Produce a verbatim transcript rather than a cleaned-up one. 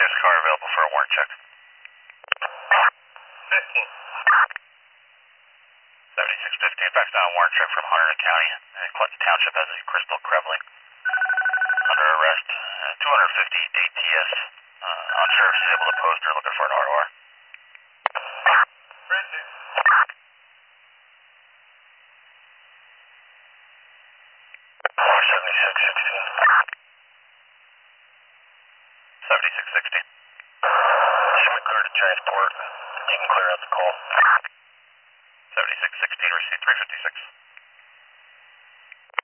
There's a car available for a warrant check. fifteen. seventy-six fifteen, faxed down a warrant check from Hunterdon County. Uh, Clinton Township has a Crystal Krevling under arrest. Uh, two hundred fifty A T S. Uh, unsure if she's able to post or looking for an R O R. Bridget. seventy-six sixteen. seventy-six sixteen. Should be clear to transport. You can clear out the call. seventy-six sixteen, received three fifty-six.